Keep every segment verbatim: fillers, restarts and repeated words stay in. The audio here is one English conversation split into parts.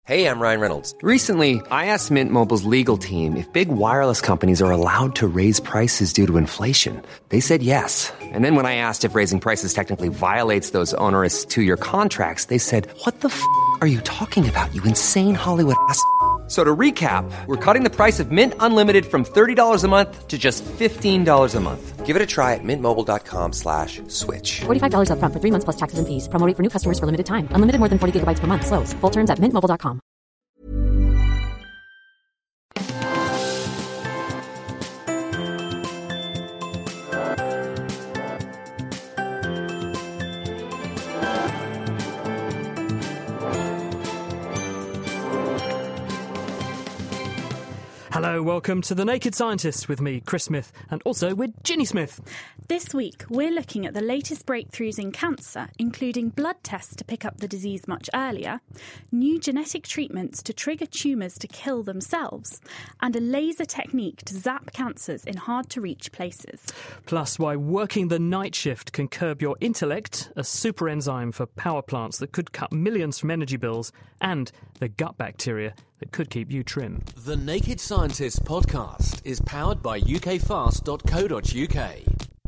Hey, I'm Ryan Reynolds. Recently, I asked Mint Mobile's legal team if big wireless companies are allowed to raise prices due to inflation. They said yes. And then when I asked if raising prices technically violates those onerous two-year contracts, they said, what the f*** are you talking about, you insane Hollywood ass f- So to recap, we're cutting the price of Mint Unlimited from thirty dollars a month to just fifteen dollars a month. Give it a try at mintmobile.com slash switch. forty-five dollars up front for three months plus taxes and fees. Promo rate for new customers for limited time. Unlimited more than forty gigabytes per month. Slows full terms at mint mobile dot com. Hello, welcome to The Naked Scientist with me, Chris Smith, and also with Ginny Smith. This week, we're looking at the latest breakthroughs in cancer, including blood tests to pick up the disease much earlier, new genetic treatments to trigger tumours to kill themselves, and a laser technique to zap cancers in hard-to-reach places. Plus, why working the night shift can curb your intellect, a super enzyme for power plants that could cut millions from energy bills, and the gut bacteria that could keep you trim. The Naked Scientist podcast is powered by U K fast dot co dot U K.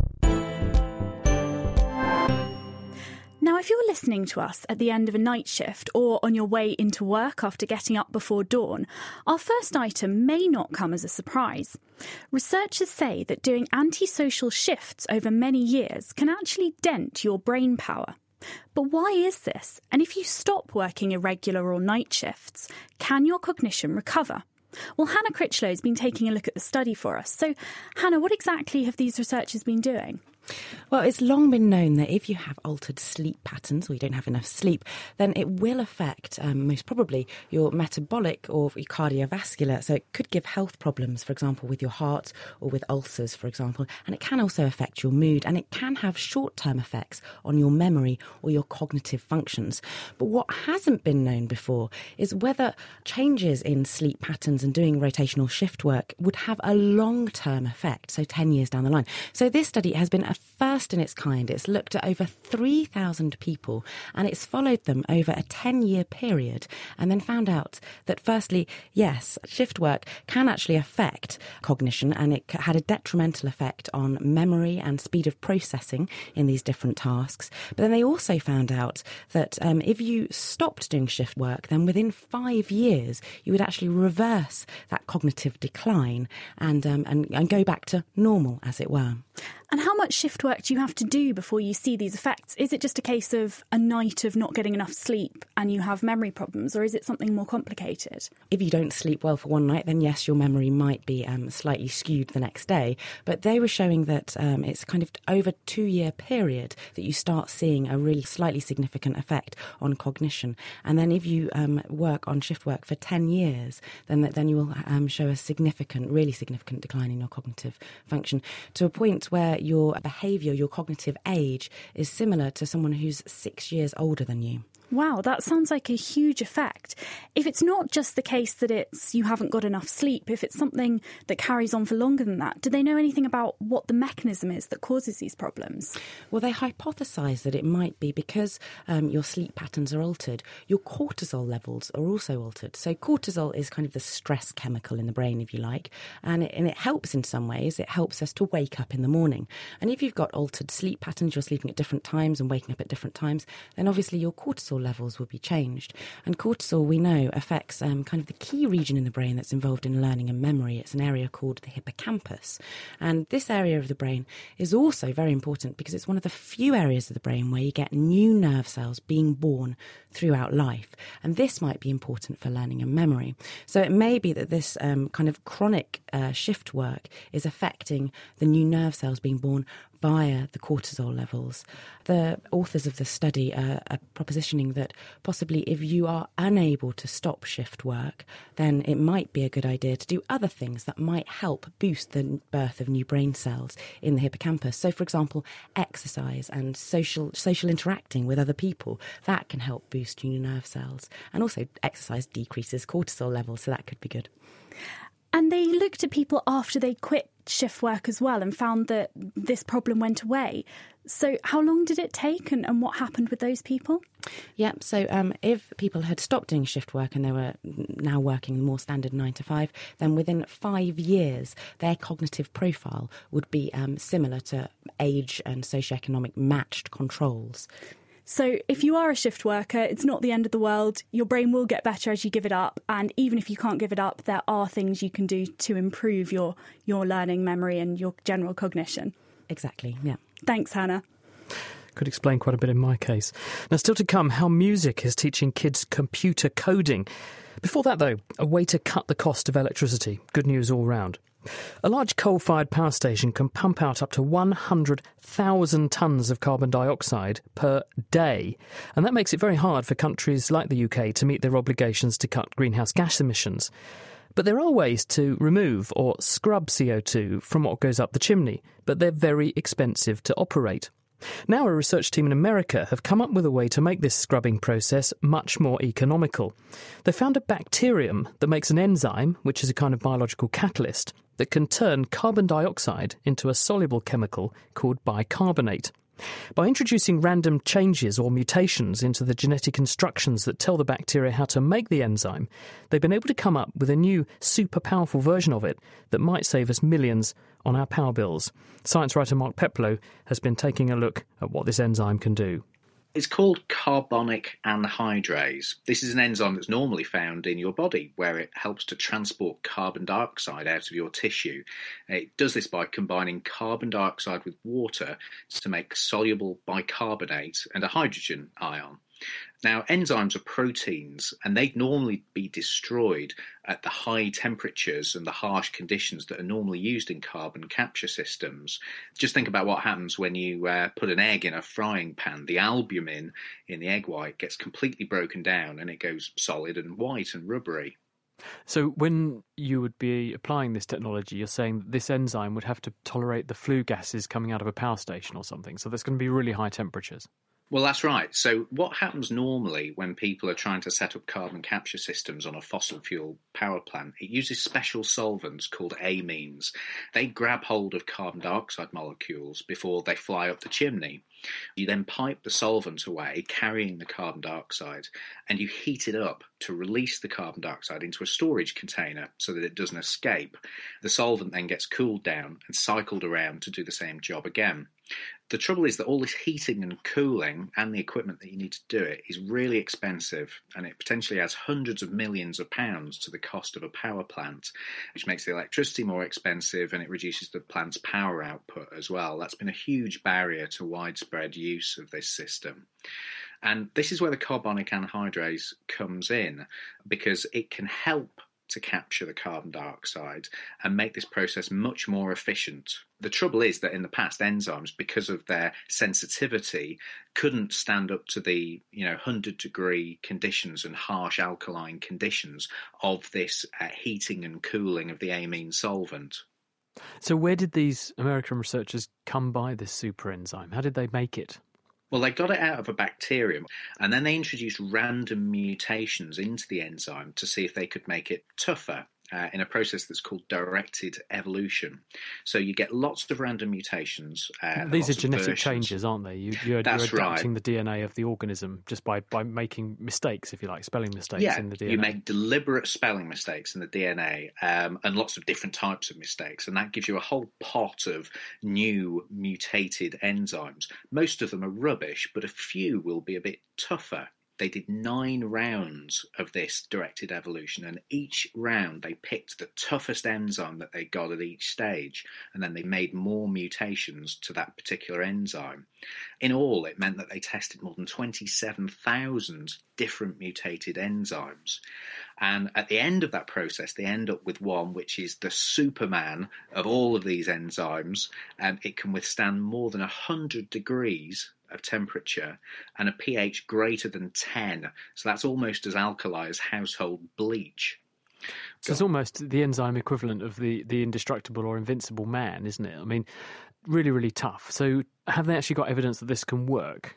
Now, if you're listening to us at the end of a night shift or on your way into work after getting up before dawn, our first item may not come as a surprise. Researchers say that doing antisocial shifts over many years can actually dent your brain power. But why is this? And if you stop working irregular or night shifts, can your cognition recover? Well, Hannah Critchlow has been taking a look at the study for us. So, Hannah, what exactly have these researchers been doing? Well, it's long been known that if you have altered sleep patterns or you don't have enough sleep, then it will affect, um, most probably, your metabolic or your cardiovascular. So it could give health problems, for example, with your heart or with ulcers, for example. And it can also affect your mood, and it can have short-term effects on your memory or your cognitive functions. But what hasn't been known before is whether changes in sleep patterns and doing rotational shift work would have a long-term effect, so ten years down the line. So this study has been a first in its kind. It's looked at over three thousand people and it's followed them over a ten-year period and then found out that, firstly, yes, shift work can actually affect cognition, and it had a detrimental effect on memory and speed of processing in these different tasks. But then they also found out that um, if you stopped doing shift work, then within five years you would actually reverse that cognitive decline and, um, and, and go back to normal, as it were. And how much shift work do you have to do before you see these effects? Is it just a case of a night of not getting enough sleep and you have memory problems, or is it something more complicated? If you don't sleep well for one night, then yes, your memory might be um, slightly skewed the next day. But they were showing that um, it's kind of over a two-year period that you start seeing a really slightly significant effect on cognition. And then if you um, work on shift work for ten years, then then you will um, show a significant, really significant decline in your cognitive function, to a point where your behaviour, your cognitive age is similar to someone who's six years older than you. Wow, that sounds like a huge effect. If it's not just the case that it's you haven't got enough sleep, if it's something that carries on for longer than that, do they know anything about what the mechanism is that causes these problems? Well, they hypothesise that it might be because um, your sleep patterns are altered. Your cortisol levels are also altered. So cortisol is kind of the stress chemical in the brain, if you like, and it, and it helps in some ways. It helps us to wake up in the morning. And if you've got altered sleep patterns, you're sleeping at different times and waking up at different times, then obviously your cortisol levels will be changed. And cortisol, we know, affects um, kind of the key region in the brain that's involved in learning and memory. It's an area called the hippocampus. And this area of the brain is also very important because it's one of the few areas of the brain where you get new nerve cells being born throughout life. And this might be important for learning and memory. So it may be that this um, kind of chronic uh, shift work is affecting the new nerve cells being born via the cortisol levels. The authors of the study are, are propositioning that possibly if you are unable to stop shift work, then it might be a good idea to do other things that might help boost the birth of new brain cells in the hippocampus. So, for example, exercise and social social interacting with other people, that can help boost new nerve cells. And also exercise decreases cortisol levels, so that could be good. And they looked at people after they quit shift work as well and found that this problem went away. So how long did it take and, and what happened with those people? Yeah, so um, if people had stopped doing shift work and they were now working the more standard nine to five, then within five years, their cognitive profile would be um, similar to age and socioeconomic matched controls. So if you are a shift worker, it's not the end of the world. Your brain will get better as you give it up. And even if you can't give it up, there are things you can do to improve your, your learning, memory and your general cognition. Exactly, yeah. Thanks, Hannah. Could explain quite a bit in my case. Now, still to come, how music is teaching kids computer coding. Before that, though, a way to cut the cost of electricity. Good news all round. A large coal-fired power station can pump out up to one hundred thousand tonnes of carbon dioxide per day. And that makes it very hard for countries like the U K to meet their obligations to cut greenhouse gas emissions. But there are ways to remove or scrub C O two from what goes up the chimney, but they're very expensive to operate. Now a research team in America have come up with a way to make this scrubbing process much more economical. They found a bacterium that makes an enzyme, which is a kind of biological catalyst, that can turn carbon dioxide into a soluble chemical called bicarbonate. By introducing random changes or mutations into the genetic instructions that tell the bacteria how to make the enzyme, they've been able to come up with a new super powerful version of it that might save us millions on our power bills. Science writer Mark Peplow has been taking a look at what this enzyme can do. It's called carbonic anhydrase. This is an enzyme that's normally found in your body, where it helps to transport carbon dioxide out of your tissue. It does this by combining carbon dioxide with water to make soluble bicarbonate and a hydrogen ion. Now, enzymes are proteins, and they'd normally be destroyed at the high temperatures and the harsh conditions that are normally used in carbon capture systems. Just think about what happens when you uh, put an egg in a frying pan. The albumin in the egg white gets completely broken down and it goes solid and white and rubbery. So when you would be applying this technology, you're saying that this enzyme would have to tolerate the flue gases coming out of a power station or something, so there's going to be really high temperatures. Well, that's right. So what happens normally when people are trying to set up carbon capture systems on a fossil fuel power plant, it uses special solvents called amines. They grab hold of carbon dioxide molecules before they fly up the chimney. You then pipe the solvent away, carrying the carbon dioxide, and you heat it up to release the carbon dioxide into a storage container so that it doesn't escape. The solvent then gets cooled down and cycled around to do the same job again. The trouble is that all this heating and cooling and the equipment that you need to do it is really expensive, and it potentially adds hundreds of millions of pounds to the cost of a power plant, which makes the electricity more expensive and it reduces the plant's power output as well. That's been a huge barrier to widespread use of this system. And this is where the carbonic anhydrase comes in, because it can help to capture the carbon dioxide and make this process much more efficient. The trouble is that in the past, enzymes, because of their sensitivity, couldn't stand up to the you know one hundred degree conditions and harsh alkaline conditions of this uh, heating and cooling of the amine solvent. So where did these American researchers come by this super enzyme? How did they make it? Well, they got it out of a bacterium, and then they introduced random mutations into the enzyme to see if they could make it tougher. Uh, in a process that's called directed evolution. So you get lots of random mutations. Uh, These are genetic changes, aren't they? You, you're, that's you're adapting right. the D N A of the organism just by, by making mistakes, if you like, spelling mistakes yeah, in the D N A. You make deliberate spelling mistakes in the D N A um, and lots of different types of mistakes, and that gives you a whole pot of new mutated enzymes. Most of them are rubbish, but a few will be a bit tougher. They did nine rounds of this directed evolution, and each round they picked the toughest enzyme that they got at each stage, and then they made more mutations to that particular enzyme. In all, it meant that they tested more than twenty-seven thousand different mutated enzymes. And at the end of that process, they end up with one which is the Superman of all of these enzymes, and it can withstand more than one hundred degrees of temperature and a pH greater than ten. So that's almost as alkali as household bleach. So it's almost the enzyme equivalent of the, the indestructible or invincible man, isn't it? I mean, really, really tough. So have they actually got evidence that this can work?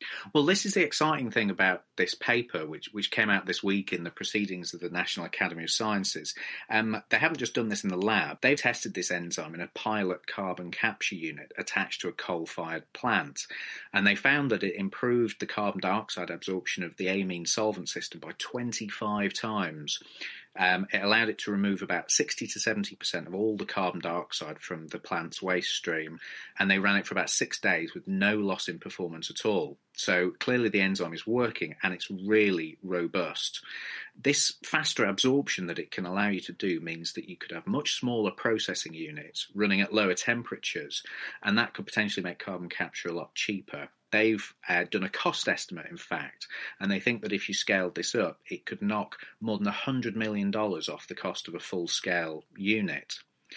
Well, this is the exciting thing about this paper, which which came out this week in the Proceedings of the National Academy of Sciences. Um, they haven't just done this in the lab. They've tested this enzyme in a pilot carbon capture unit attached to a coal-fired plant. And they found that it improved the carbon dioxide absorption of the amine solvent system by twenty-five times. Um, it allowed it to remove about sixty to seventy percent of all the carbon dioxide from the plant's waste stream, and they ran it for about six days with no loss in performance at all. So clearly the enzyme is working, and it's really robust. This faster absorption that it can allow you to do means that you could have much smaller processing units running at lower temperatures, and that could potentially make carbon capture a lot cheaper. They've uh, done a cost estimate, in fact, and they think that if you scaled this up, it could knock more than one hundred million dollars off the cost of a full-scale unit.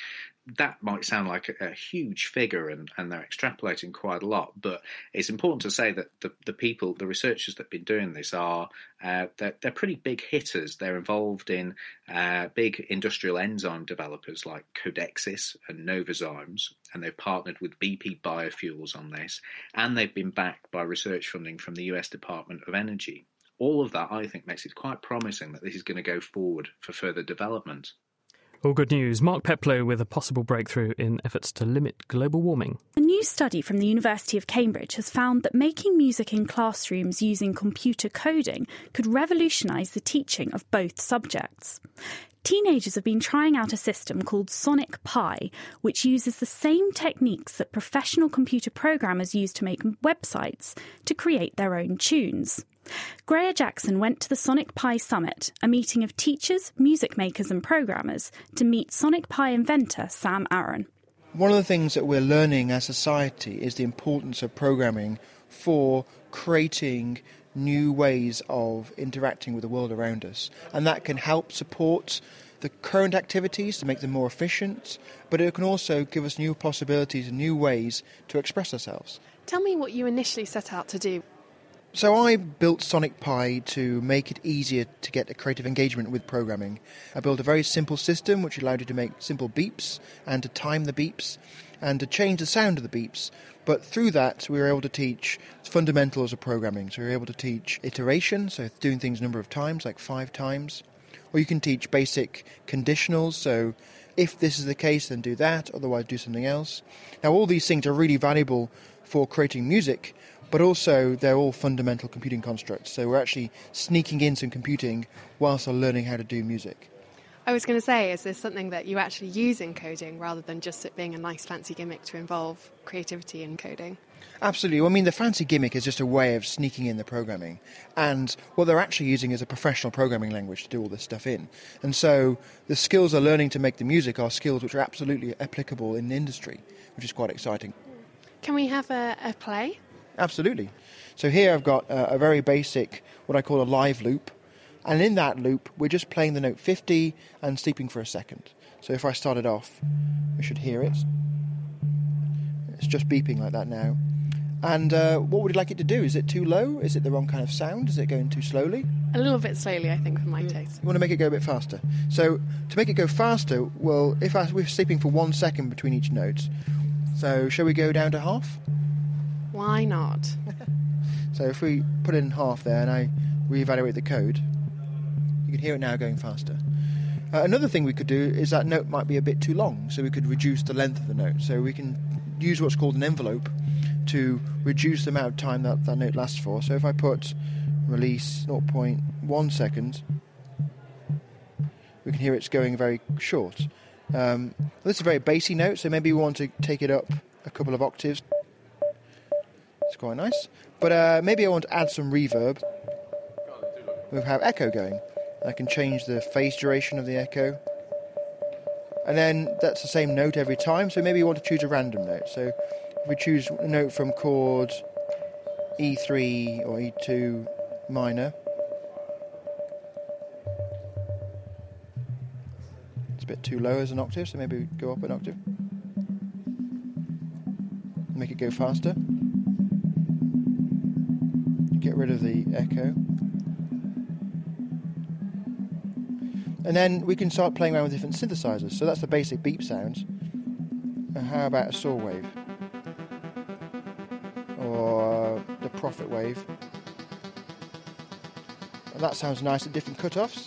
That might sound like a, a huge figure, and, and they're extrapolating quite a lot, but it's important to say that the, the people, the researchers that have been doing this are, uh, they're, they're pretty big hitters. They're involved in uh, big industrial enzyme developers like Codexis and Novozymes, and they've partnered with B P Biofuels on this, and they've been backed by research funding from the U S Department of Energy. All of that, I think, makes it quite promising that this is going to go forward for further development. All good news. Mark Peplow with a possible breakthrough in efforts to limit global warming. A new study from the University of Cambridge has found that making music in classrooms using computer coding could revolutionise the teaching of both subjects. Teenagers have been trying out a system called Sonic Pi, which uses the same techniques that professional computer programmers use to make websites to create their own tunes. Greer Jackson went to the Sonic Pi Summit, a meeting of teachers, music makers and programmers, to meet Sonic Pi inventor Sam Aaron. One of the things that we're learning as a society is the importance of programming for creating new ways of interacting with the world around us. And that can help support the current activities to make them more efficient, but it can also give us new possibilities and new ways to express ourselves. Tell me what you initially set out to do. So I built Sonic Pi to make it easier to get a creative engagement with programming. I built a very simple system which allowed you to make simple beeps and to time the beeps and to change the sound of the beeps. But through that, we were able to teach fundamentals of programming. So we were able to teach iteration, so doing things a number of times, like five times. Or you can teach basic conditionals, so if this is the case, then do that, otherwise do something else. Now, all these things are really valuable for creating music, but also they're all fundamental computing constructs. So we're actually sneaking in some computing whilst we're learning how to do music. I was going to say, is this something that you actually use in coding rather than just it being a nice fancy gimmick to involve creativity in coding? Absolutely. Well, I mean, the fancy gimmick is just a way of sneaking in the programming. And what they're actually using is a professional programming language to do all this stuff in. And so the skills they're learning to make the music are skills which are absolutely applicable in the industry, which is quite exciting. Can we have a, a play? Absolutely. So here I've got a, a very basic, what I call a live loop. And in that loop, we're just playing the note fifty and sleeping for a second. So if I start it off, we should hear it. It's just beeping like that now. And uh, what would you like it to do? Is it too low? Is it the wrong kind of sound? Is it going too slowly? A little bit slowly, I think, for my taste. You want to make it go a bit faster. So to make it go faster, well, if I, we're sleeping for one second between each note, so shall we go down to half? Why not? So if we put in half there and I reevaluate the code, you can hear it now going faster. Uh, another thing we could do is that note might be a bit too long, so we could reduce the length of the note. So we can use what's called an envelope to reduce the amount of time that that note lasts for. So if I put release zero point one seconds, we can hear it's going very short. Um, this is a very bassy note, so maybe we want to take it up a couple of octaves. It's quite nice. But uh, maybe I want to add some reverb. We have echo going. I can change the phase duration of the echo. And then that's the same note every time, so maybe you want to choose a random note. So if we choose a note from chord E three or E two minor, it's a bit too low as an octave, so maybe we go up an octave. Make it go faster. Get rid of the echo. And then we can start playing around with different synthesizers. So that's the basic beep sounds. And how about a saw wave? Or the profit wave. And that sounds nice at different cut-offs.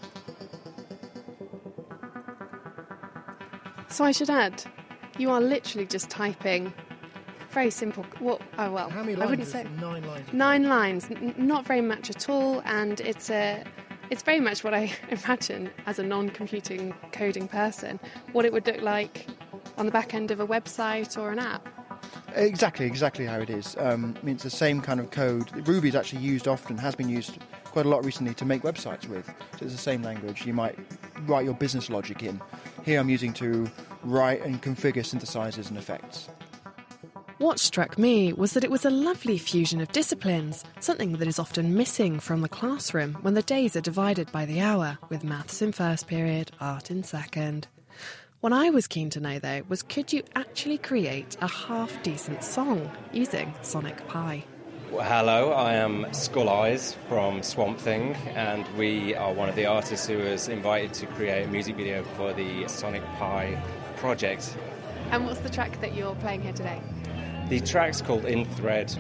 So I should add, you are literally just typing very simple. What? Oh well, How many I lines wouldn't is say it? Nine lines. nine lines. N- not very much at all, and it's a. It's very much what I imagine as a non-computing coding person, what it would look like on the back end of a website or an app. Exactly, exactly how it is. Um, I mean, it's the same kind of code. Ruby is actually used often, has been used quite a lot recently to make websites with. So it's the same language. You might write your business logic in. Here I'm using to write and configure synthesizers and effects. What struck me was that it was a lovely fusion of disciplines, something that is often missing from the classroom when the days are divided by the hour, with maths in first period, art in second. What I was keen to know, though, was could you actually create a half-decent song using Sonic Pi? Well, hello, I am Skull Eyes from Swamp Thing, and we are one of the artists who was invited to create a music video for the Sonic Pi project. And what's the track that you're playing here today? The track's called In Thread.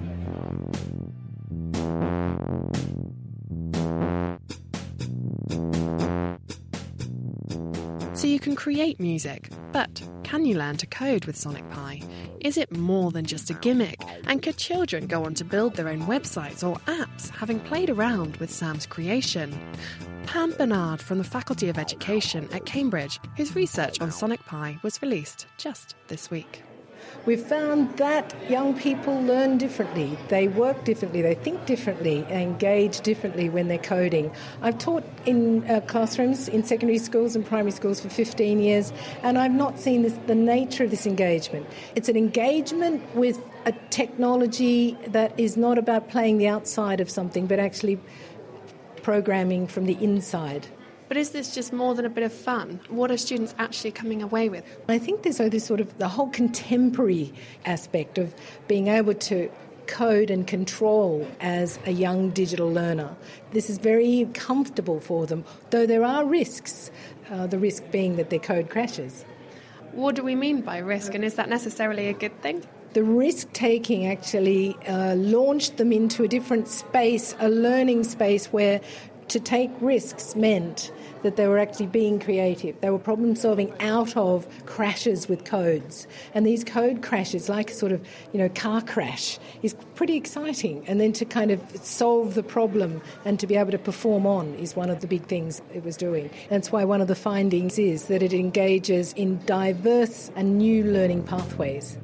So you can create music, but can you learn to code with Sonic Pi? Is it more than just a gimmick? And could children go on to build their own websites or apps, having played around with Sam's creation? Pam Bernard from the Faculty of Education at Cambridge, whose research on Sonic Pi was released just this week. We've found that young people learn differently, they work differently, they think differently, engage differently when they're coding. I've taught in uh, classrooms in secondary schools and primary schools for fifteen years, and I've not seen this, the nature of this engagement. It's an engagement with a technology that is not about playing the outside of something, but actually programming from the inside. But is this just more than a bit of fun? What are students actually coming away with? I think there's this sort of the whole contemporary aspect of being able to code and control as a young digital learner. This is very comfortable for them, though there are risks, uh, the risk being that their code crashes. What do we mean by risk, and is that necessarily a good thing? The risk-taking actually uh, launched them into a different space, a learning space where to take risks meant that they were actually being creative. They were problem-solving out of crashes with codes. And these code crashes, like a sort of, you know, car crash, is pretty exciting. And then to kind of solve the problem and to be able to perform on is one of the big things it was doing. That's why one of the findings is that it engages in diverse and new learning pathways.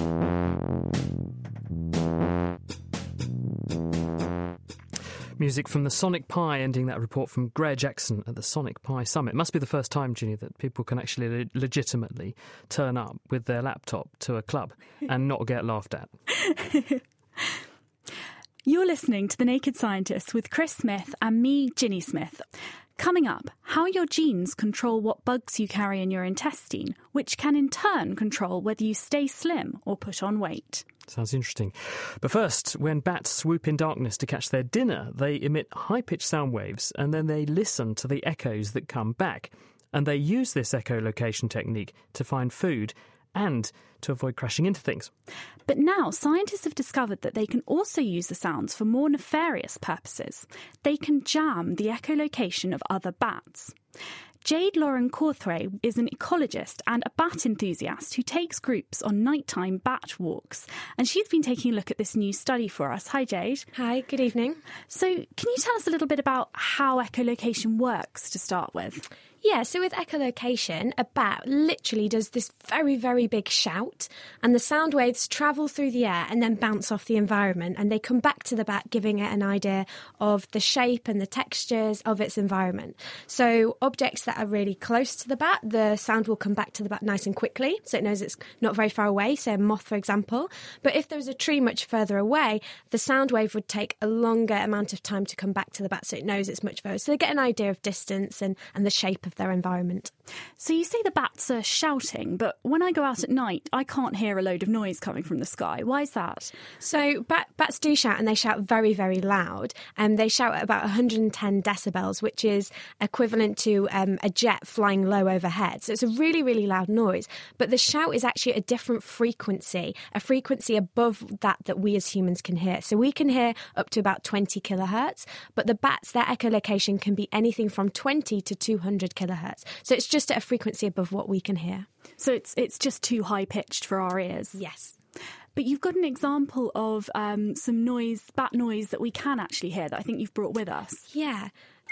Music from the Sonic Pi, ending that report from Greer Jackson at the Sonic Pi Summit. Must be the first time, Ginny, that people can actually le- legitimately turn up with their laptop to a club and not get laughed at. You're listening to The Naked Scientists with Chris Smith and me, Ginny Smith. Coming up, how your genes control what bugs you carry in your intestine, which can in turn control whether you stay slim or put on weight. Sounds interesting. But first, when bats swoop in darkness to catch their dinner, they emit high-pitched sound waves and then they listen to the echoes that come back. And they use this echolocation technique to find food and to avoid crashing into things. But now scientists have discovered that they can also use the sounds for more nefarious purposes. They can jam the echolocation of other bats. Jade Lauren Cawthray is an ecologist and a bat enthusiast who takes groups on nighttime bat walks. And she's been taking a look at this new study for us. Hi, Jade. Hi, good evening. So can you tell us a little bit about how echolocation works to start with? Yeah, so with echolocation, a bat literally does this very, very big shout, and the sound waves travel through the air and then bounce off the environment, and they come back to the bat, giving it an idea of the shape and the textures of its environment. So objects that are really close to the bat, the sound will come back to the bat nice and quickly, so it knows it's not very far away, say a moth, for example. But if there was a tree much further away, the sound wave would take a longer amount of time to come back to the bat, so it knows it's much further. So they get an idea of distance and, and the shape of their environment. So you say the bats are shouting, but when I go out at night, I can't hear a load of noise coming from the sky. Why is that? So bat, bats do shout, and they shout very, very loud. And um, they shout at about one hundred ten decibels, which is equivalent to um, a jet flying low overhead. So it's a really, really loud noise. But the shout is actually a different frequency, a frequency above that that we as humans can hear. So we can hear up to about twenty kilohertz, but the bats, their echolocation can be anything from twenty to two hundred kilohertz. So it's just at a frequency above what we can hear. So it's it's just too high-pitched for our ears? Yes. But you've got an example of um, some noise, bat noise, that we can actually hear that I think you've brought with us. Yeah.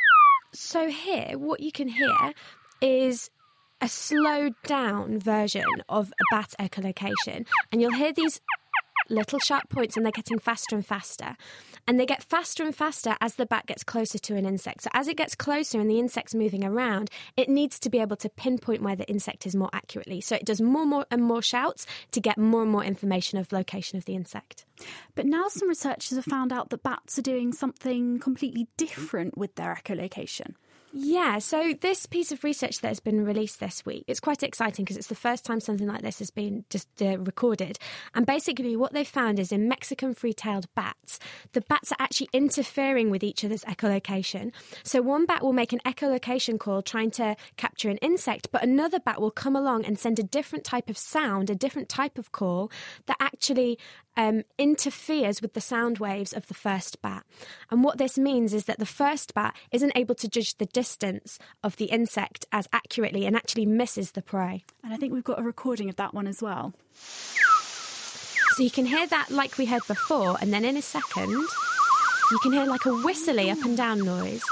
So here, what you can hear is a slowed down version of a bat echolocation. And you'll hear these little sharp points, and they're getting faster and faster. And they get faster and faster as the bat gets closer to an insect. So as it gets closer and the insect's moving around, it needs to be able to pinpoint where the insect is more accurately. So it does more, more and more shouts to get more and more information of location of the insect. But now some researchers have found out that bats are doing something completely different with their echolocation. Yeah, so this piece of research that has been released this week, it's quite exciting because it's the first time something like this has been just uh, recorded. And basically what they found is in Mexican free-tailed bats, the bats are actually interfering with each other's echolocation. So one bat will make an echolocation call trying to capture an insect, but another bat will come along and send a different type of sound, a different type of call that actually Um, interferes with the sound waves of the first bat. And what this means is that the first bat isn't able to judge the distance of the insect as accurately and actually misses the prey. And I think we've got a recording of that one as well. So you can hear that like we heard before, and then in a second you can hear like a whistly up and down noise.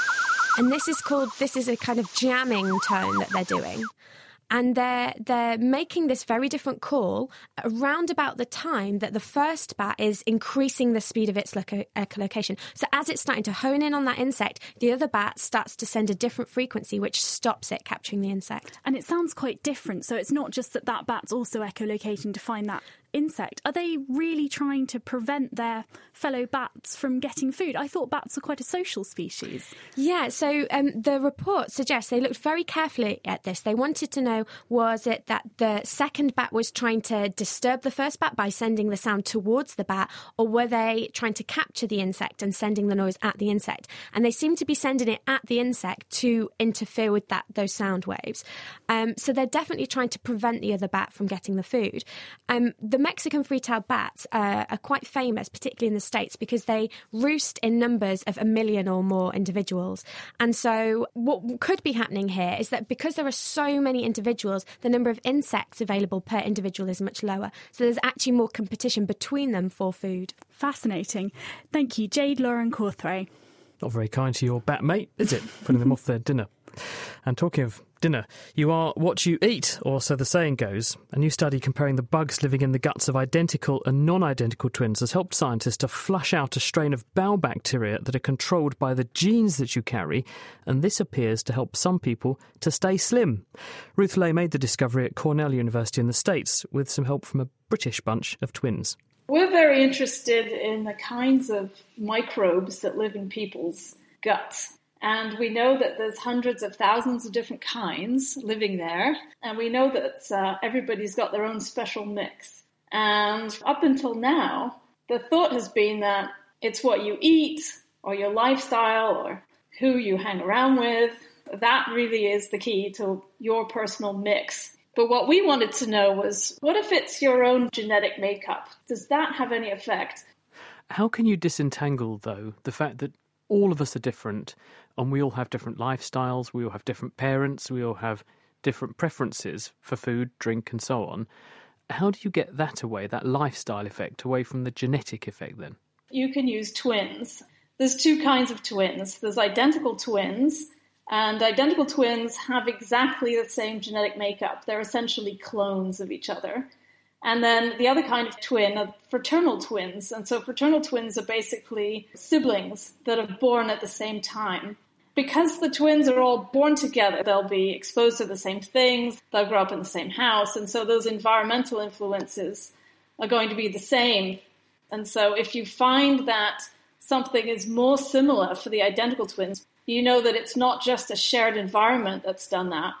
And this is called, this is a kind of jamming tone that they're doing. And they're, they're making this very different call around about the time that the first bat is increasing the speed of its loco- echolocation. So as it's starting to hone in on that insect, the other bat starts to send a different frequency, which stops it capturing the insect. And it sounds quite different. So it's not just that that bat's also echolocating to find that insect. Are they really trying to prevent their fellow bats from getting food? I thought bats are quite a social species. Yeah, so um, the report suggests they looked very carefully at this. They wanted to know, was it that the second bat was trying to disturb the first bat by sending the sound towards the bat, or were they trying to capture the insect and sending the noise at the insect? And they seem to be sending it at the insect to interfere with that those sound waves. Um, so they're definitely trying to prevent the other bat from getting the food. Um, the Mexican free-tailed bats uh, are quite famous, particularly in the States, because they roost in numbers of a million or more individuals. And so what could be happening here is that because there are so many individuals, the number of insects available per individual is much lower. So there's actually more competition between them for food. Fascinating. Thank you, Jade Lauren Cawthray. Not very kind to your bat mate, is it? Putting them off their dinner. And talking of dinner, you are what you eat, or so the saying goes. A new study comparing the bugs living in the guts of identical and non-identical twins has helped scientists to flush out a strain of bowel bacteria that are controlled by the genes that you carry, and this appears to help some people to stay slim. Ruth Lay made the discovery at Cornell University in the States with some help from a British bunch of twins. We're very interested in the kinds of microbes that live in people's guts. And we know that there's hundreds of thousands of different kinds living there. And we know that uh, everybody's got their own special mix. And up until now, the thought has been that it's what you eat or your lifestyle or who you hang around with. That really is the key to your personal mix. But what we wanted to know was, what if it's your own genetic makeup? Does that have any effect? How can you disentangle, though, the fact that all of us are different and we all have different lifestyles, we all have different parents, we all have different preferences for food, drink and so on. How do you get that away, that lifestyle effect, away from the genetic effect then? You can use twins. There's two kinds of twins. There's identical twins, and identical twins have exactly the same genetic makeup. They're essentially clones of each other. And then the other kind of twin are fraternal twins. And so fraternal twins are basically siblings that are born at the same time. Because the twins are all born together, they'll be exposed to the same things, they'll grow up in the same house, and so those environmental influences are going to be the same. And so if you find that something is more similar for the identical twins, you know that it's not just a shared environment that's done that.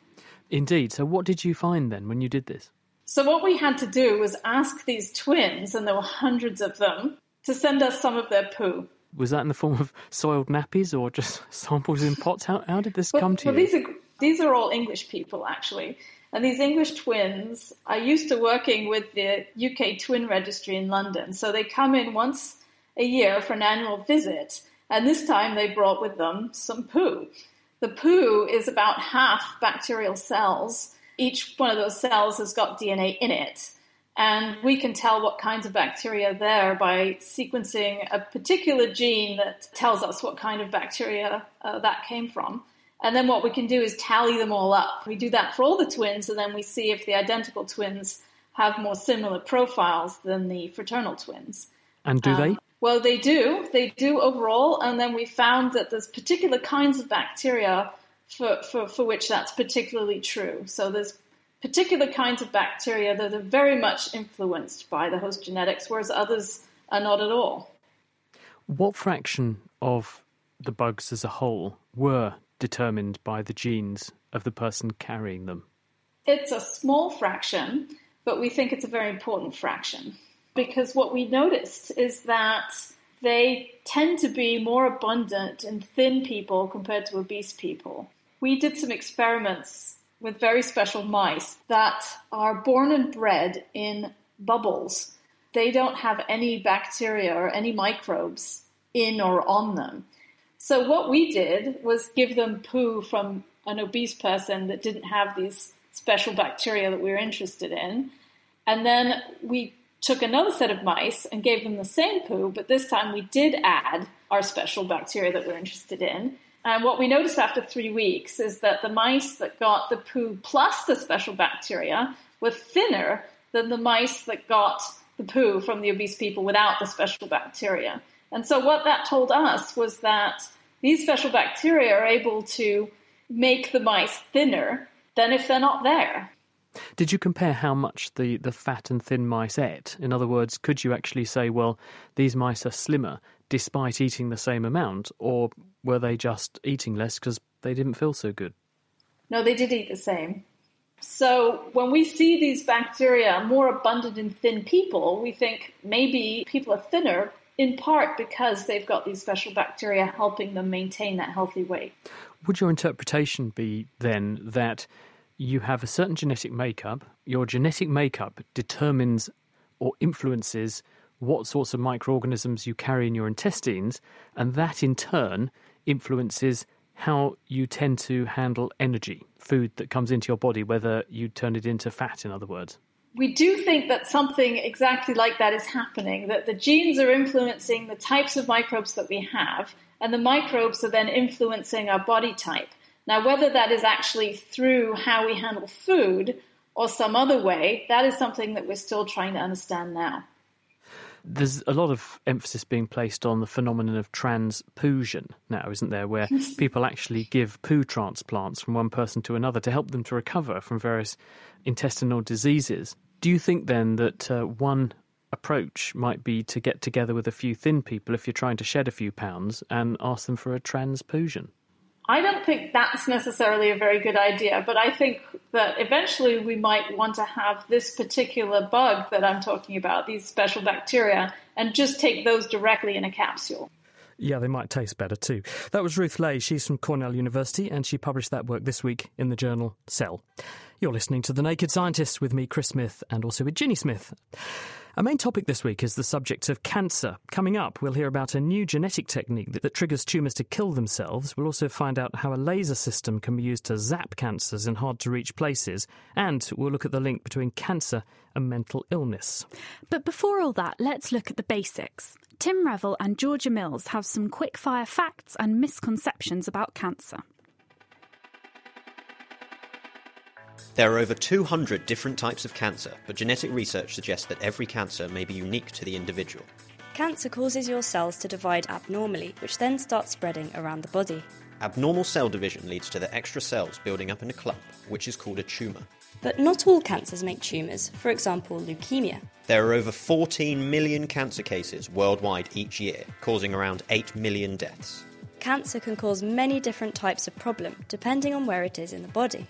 Indeed. So what did you find then when you did this? So what we had to do was ask these twins, and there were hundreds of them, to send us some of their poo. Was that in the form of soiled nappies or just samples in pots? How, how did this well, come to well, you? These are, these are all English people, actually. And these English twins are used to working with the U K Twin Registry in London. So they come in once a year for an annual visit. And this time they brought with them some poo. The poo is about half bacterial cells. Each one of those cells has got D N A in it. And we can tell what kinds of bacteria are there by sequencing a particular gene that tells us what kind of bacteria uh, that came from. And then what we can do is tally them all up. We do that for all the twins, and then we see if the identical twins have more similar profiles than the fraternal twins. And do um, they? Well, they do. They do overall. And then we found that there's particular kinds of bacteria for, for, for which that's particularly true. So there's particular kinds of bacteria that are very much influenced by the host genetics, whereas others are not at all. What fraction of the bugs as a whole were determined by the genes of the person carrying them? It's a small fraction, but we think it's a very important fraction. Because what we noticed is that they tend to be more abundant in thin people compared to obese people. We did some experiments with very special mice that are born and bred in bubbles. They don't have any bacteria or any microbes in or on them. So what we did was give them poo from an obese person that didn't have these special bacteria that we were interested in. And then we took another set of mice and gave them the same poo, but this time we did add our special bacteria that we're interested in. And what we noticed after three weeks is that the mice that got the poo plus the special bacteria were thinner than the mice that got the poo from the obese people without the special bacteria. And so what that told us was that these special bacteria are able to make the mice thinner than if they're not there. Did you compare how much the, the fat and thin mice ate? In other words, could you actually say, well, these mice are slimmer despite eating the same amount, or were they just eating less because they didn't feel so good? No, they did eat the same. So when we see these bacteria more abundant in thin people, we think maybe people are thinner in part because they've got these special bacteria helping them maintain that healthy weight. Would your interpretation be then that you have a certain genetic makeup, your genetic makeup determines or influences what sorts of microorganisms you carry in your intestines, and that in turn influences how you tend to handle energy, food that comes into your body, whether you turn it into fat, in other words? We do think that something exactly like that is happening, that the genes are influencing the types of microbes that we have, and the microbes are then influencing our body type. Now, whether that is actually through how we handle food or some other way, that is something that we're still trying to understand now. There's a lot of emphasis being placed on the phenomenon of transfusion now, isn't there, where people actually give poo transplants from one person to another to help them to recover from various intestinal diseases. Do you think then that uh, one approach might be to get together with a few thin people if you're trying to shed a few pounds and ask them for a transfusion? I don't think that's necessarily a very good idea, but I think that eventually we might want to have this particular bug that I'm talking about, these special bacteria, and just take those directly in a capsule. Yeah, they might taste better too. That was Ruth Ley. She's from Cornell University, and she published that work this week in the journal Cell. You're listening to The Naked Scientist with me, Chris Smith, and also with Ginny Smith. Our main topic this week is the subject of cancer. Coming up, we'll hear about a new genetic technique that, that triggers tumours to kill themselves. We'll also find out how a laser system can be used to zap cancers in hard-to-reach places. And we'll look at the link between cancer and mental illness. But before all that, let's look at the basics. Tim Revel and Georgia Mills have some quick-fire facts and misconceptions about cancer. There are over two hundred different types of cancer, but genetic research suggests that every cancer may be unique to the individual. Cancer causes your cells to divide abnormally, which then starts spreading around the body. Abnormal cell division leads to the extra cells building up in a clump, which is called a tumour. But not all cancers make tumours, for example leukemia. There are over fourteen million cancer cases worldwide each year, causing around eight million deaths. Cancer can cause many different types of problem, depending on where it is in the body.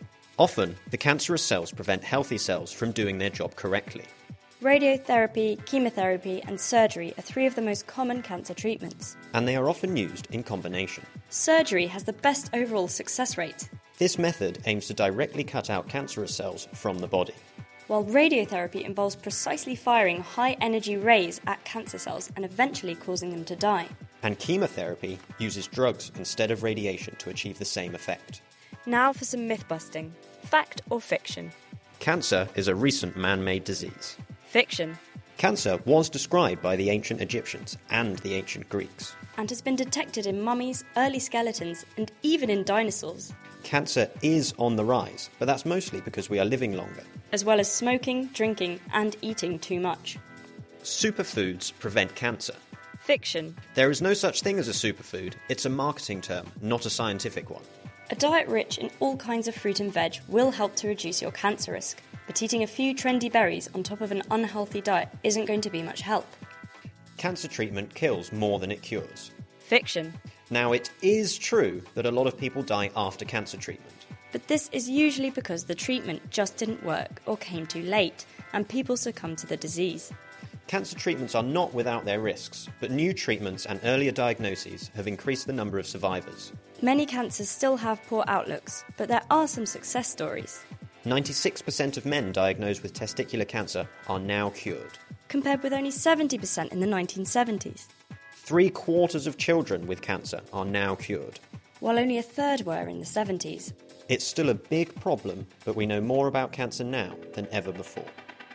Often, the cancerous cells prevent healthy cells from doing their job correctly. Radiotherapy, chemotherapy, and surgery are three of the most common cancer treatments. And they are often used in combination. Surgery has the best overall success rate, This method aims to directly cut out cancerous cells from the body. while radiotherapy involves precisely firing high-energy rays at cancer cells and eventually causing them to die. And chemotherapy uses drugs instead of radiation to achieve the same effect. Now for some myth-busting. Fact or fiction? Cancer is a recent man-made disease. Fiction. Cancer was described by the ancient Egyptians and the ancient Greeks. And has been detected in mummies, early skeletons, and even in dinosaurs. Cancer is on the rise, but that's mostly because we are living longer. As well as smoking, drinking, and eating too much. Superfoods prevent cancer. Fiction. There is no such thing as a superfood. It's a marketing term, not a scientific one. A diet rich in all kinds of fruit and veg will help to reduce your cancer risk. But eating a few trendy berries on top of an unhealthy diet isn't going to be much help. Cancer treatment kills more than it cures. Fiction. Now, it is true that a lot of people die after cancer treatment. But this is usually because the treatment just didn't work or came too late, and people succumb to the disease. Cancer treatments are not without their risks, but new treatments and earlier diagnoses have increased the number of survivors. Many cancers still have poor outlooks, but there are some success stories. ninety-six percent of men diagnosed with testicular cancer are now cured. Compared with only seventy percent in the nineteen seventies. Three quarters of children with cancer are now cured. While only a third were in the seventies. It's still a big problem, but we know more about cancer now than ever before.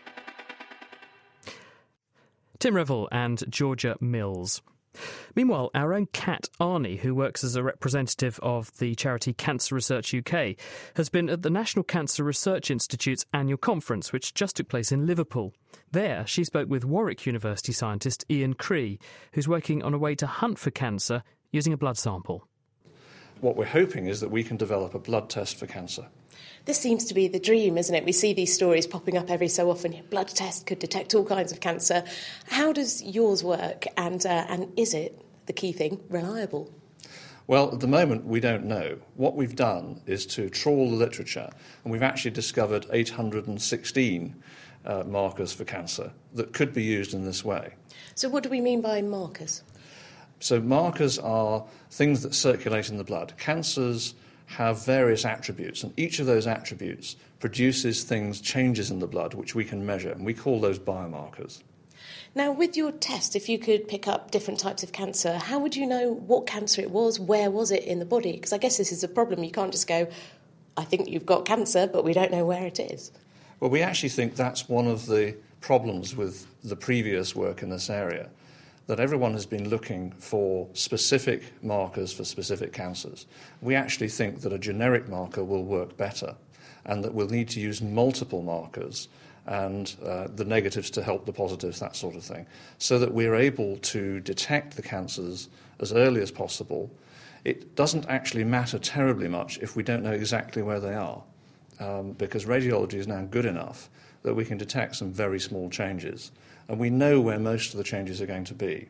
Tim Revel and Georgia Mills. Meanwhile, our own Kat Arney, who works as a representative of the charity Cancer Research U K, has been at the National Cancer Research Institute's annual conference, which just took place in Liverpool. There, she spoke with Warwick University scientist Ian Cree, who's working on a way to hunt for cancer using a blood sample. What we're hoping is that we can develop a blood test for cancer. This seems to be the dream, isn't it? We see these stories popping up every so often. Blood test could detect all kinds of cancer. How does yours work, and uh, and is it, the key thing, reliable? Well, at the moment, we don't know. What we've done is to trawl the literature, and we've actually discovered eight hundred sixteen uh, markers for cancer that could be used in this way. So what do we mean by markers? So markers are things that circulate in the blood. Cancers have various attributes, and each of those attributes produces things, changes in the blood, which we can measure, and we call those biomarkers. Now, with your test, if you could pick up different types of cancer, how would you know what cancer it was? Where was it in the body? Because I guess this is a problem. You can't just go, I think you've got cancer, but we don't know where it is. Well, we actually think that's one of the problems with the previous work in this area, that everyone has been looking for specific markers for specific cancers. We actually think that a generic marker will work better, and that we'll need to use multiple markers and uh, the negatives to help the positives, that sort of thing, so that we're able to detect the cancers as early as possible. It doesn't actually matter terribly much if we don't know exactly where they are, um, because radiology is now good enough that we can detect some very small changes. And we know where most of the changes are going to be.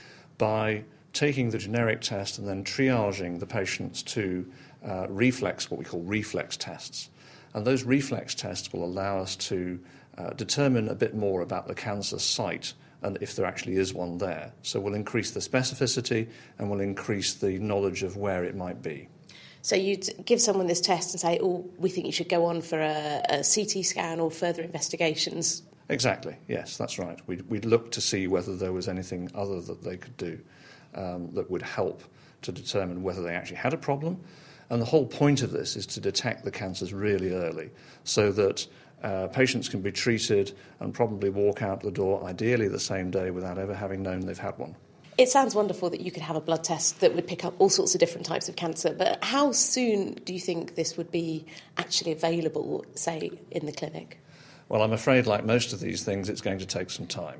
By taking the generic test and then triaging the patients to uh, reflex, what we call reflex tests. And those reflex tests will allow us to uh, determine a bit more about the cancer site and if there actually is one there. So we'll increase the specificity and we'll increase the knowledge of where it might be. So you'd give someone this test and say, oh, we think you should go on for a, a C T scan or further investigations. Exactly, yes, that's right. We'd, we'd look to see whether there was anything other that they could do um, that would help to determine whether they actually had a problem. And the whole point of this is to detect the cancers really early so that uh, patients can be treated and probably walk out the door, ideally the same day, without ever having known they've had one. It sounds wonderful that you could have a blood test that would pick up all sorts of different types of cancer, but how soon do you think this would be actually available, say, in the clinic? Well, I'm afraid, like most of these things, it's going to take some time.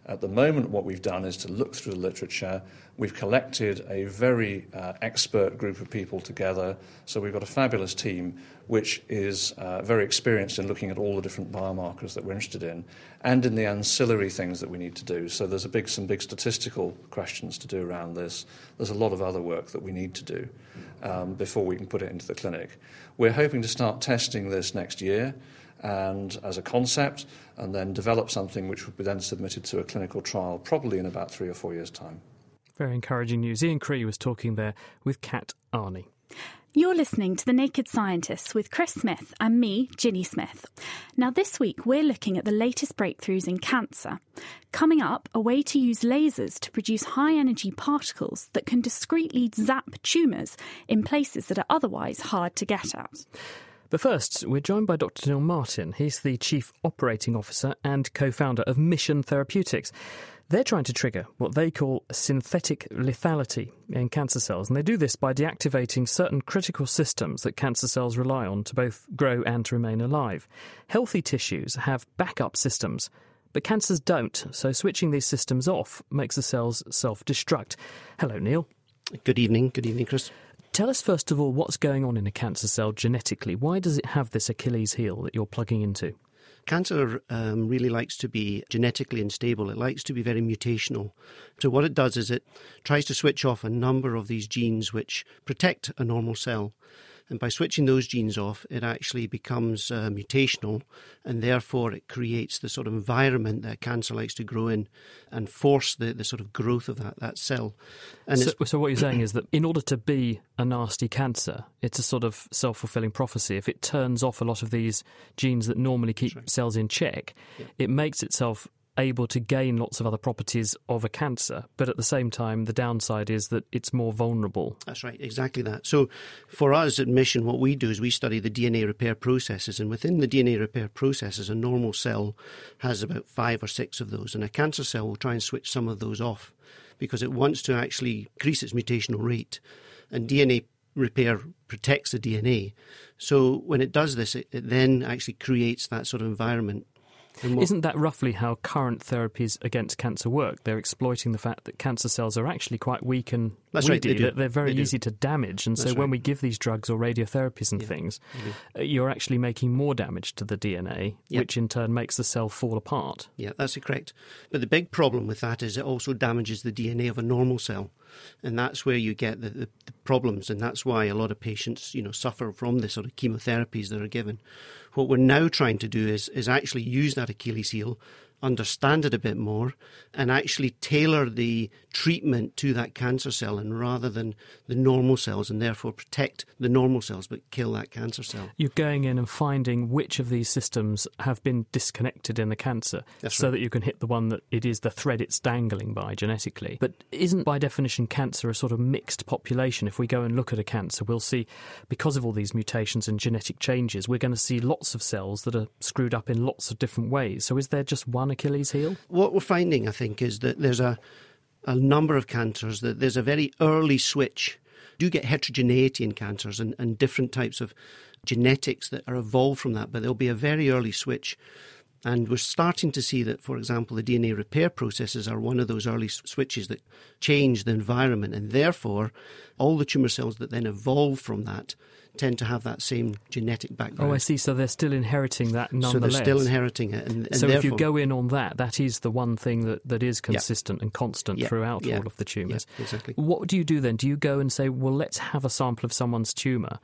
At the moment, what we've done is to look through the literature. We've collected a very uh, expert group of people together. So we've got a fabulous team which is uh, very experienced in looking at all the different biomarkers that we're interested in and in the ancillary things that we need to do. So there's a big, some big statistical questions to do around this. There's a lot of other work that we need to do um, before we can put it into the clinic. We're hoping to start testing this next year and as a concept, and then develop something which will be then submitted to a clinical trial probably in about three or four years' time. Very encouraging news. Ian Cree was talking there with Kat Arney. You're listening to The Naked Scientists with Chris Smith and me, Ginny Smith. Now this week we're looking at the latest breakthroughs in cancer. Coming up, a way to use lasers to produce high-energy particles that can discreetly zap tumours in places that are otherwise hard to get at. But first, we're joined by Doctor Neil Martin. He's the Chief Operating Officer and co-founder of Mission Therapeutics. They're trying to trigger what they call synthetic lethality in cancer cells, and they do this by deactivating certain critical systems that cancer cells rely on to both grow and to remain alive. Healthy tissues have backup systems, but cancers don't, so switching these systems off makes the cells self-destruct. Hello, Neil. Good evening. Good evening, Chris. Tell us, first of all, what's going on in a cancer cell genetically? Why does it have this Achilles heel that you're plugging into? Cancer um, really likes to be genetically unstable. It likes to be very mutational. So what it does is it tries to switch off a number of these genes which protect a normal cell. And by switching those genes off, it actually becomes uh, mutational, and therefore it creates the sort of environment that cancer likes to grow in and force the, the sort of growth of that, that cell. And so, so what you're saying is that in order to be a nasty cancer, it's a sort of self-fulfilling prophecy. If it turns off a lot of these genes that normally keep right. cells in check, yeah. it makes itself able to gain lots of other properties of a cancer, but at the same time the downside is that it's more vulnerable. That's right, exactly that. So for us at Mission, what we do is we study the D N A repair processes, and within the D N A repair processes a normal cell has about five or six of those, and a cancer cell will try and switch some of those off because it wants to actually increase its mutational rate, and D N A repair protects the D N A. So when it does this, it, it then actually creates that sort of environment. Isn't that roughly how current therapies against cancer work? They're exploiting the fact that cancer cells are actually quite weak and That's weedy, right, they do. that they're very they easy to damage, and That's so when right. we give these drugs or radiotherapies and yeah. things, uh, you're actually making more damage to the D N A, yeah. which in turn makes the cell fall apart. Yeah, that's correct. But the big problem with that is it also damages the D N A of a normal cell, and that's where you get the, the, the problems, and that's why a lot of patients, you know, suffer from the sort of chemotherapies that are given. What we're now trying to do is, is actually use that Achilles heel, understand it a bit more, and actually tailor the treatment to that cancer cell, and rather than the normal cells, and therefore protect the normal cells but kill that cancer cell. You're going in and finding which of these systems have been disconnected in the cancer. That's so right. that you can hit the one that it is the thread it's dangling by genetically. But isn't by definition cancer a sort of mixed population? If we go and look at a cancer, we'll see, because of all these mutations and genetic changes, we're going to see lots of cells that are screwed up in lots of different ways. So is there just one Achilles heel? What we're finding, I think, is that there's a, a number of cancers that there's a very early switch. You do get heterogeneity in cancers and, and different types of genetics that are evolved from that, but there'll be a very early switch. And we're starting to see that, for example, the D N A repair processes are one of those early switches that change the environment, and therefore all the tumour cells that then evolve from that tend to have that same genetic background. Oh, I see. So they're still inheriting that nonetheless. So they're still inheriting it. And, and so therefore, if you go in on that, that is the one thing that, that is consistent yeah. and constant yeah. throughout yeah. all of the tumours. Yeah, exactly. What do you do then? Do you go and say, well, let's have a sample of someone's tumour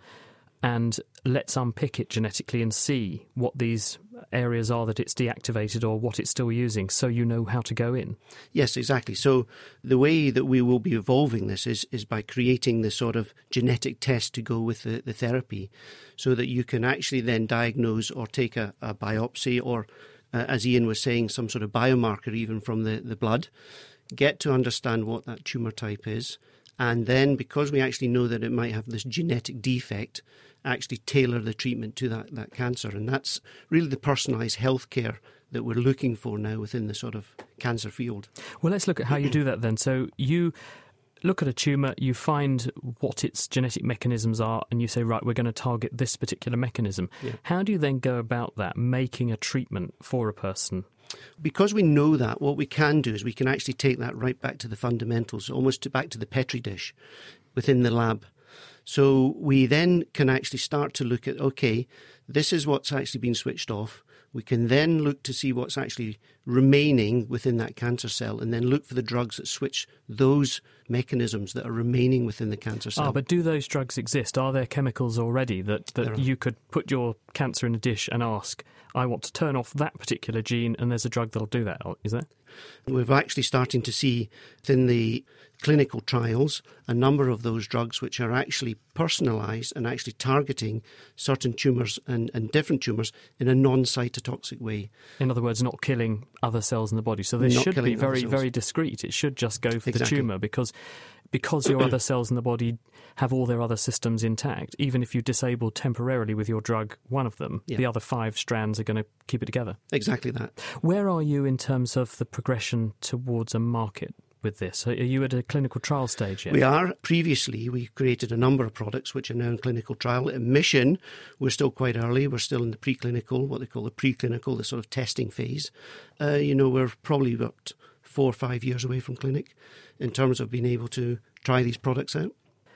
and let's unpick it genetically and see what these areas are that it's deactivated or what it's still using, so you know how to go in? Yes, exactly. So the way that we will be evolving this is, is by creating the sort of genetic test to go with the, the therapy, so that you can actually then diagnose or take a, a biopsy or, uh, as Ian was saying, some sort of biomarker even from the, the blood, get to understand what that tumour type is, and then because we actually know that it might have this genetic defect, actually tailor the treatment to that, that cancer. And that's really the personalised healthcare that we're looking for now within the sort of cancer field. Well, let's look at how you do that then. So you look at a tumour, you find what its genetic mechanisms are, and you say, right, we're going to target this particular mechanism. Yeah. How do you then go about that, making a treatment for a person Because we know that, what we can do is we can actually take that right back to the fundamentals, almost to back to the Petri dish within the lab. So we then can actually start to look at, okay, this is what's actually been switched off. We can then look to see what's actually remaining within that cancer cell and then look for the drugs that switch those mechanisms that are remaining within the cancer cell. Ah, but do those drugs exist? Are there chemicals already that, that you could put your cancer in a dish and ask, I want to turn off that particular gene, and there's a drug that'll do that, is there? We're actually starting to see within the clinical trials a number of those drugs which are actually personalised and actually targeting certain tumours and, and different tumours in a non-cytotoxic way. In other words, not killing other cells in the body. So this Not should be killing other very, cells. very discreet. It should just go for Exactly. the tumour because because your other cells in the body have all their other systems intact. Even if you disable temporarily with your drug one of them, Yeah. the other five strands are going to keep it together. Exactly that. Where are you in terms of the progression towards a market with this? Are you at a clinical trial stage yet? We are. Previously, we created a number of products which are now in clinical trial. At Mission, we're still quite early. We're still in the preclinical, what they call the preclinical, the sort of testing phase. Uh, you know, we're probably about four or five years away from clinic in terms of being able to try these products out.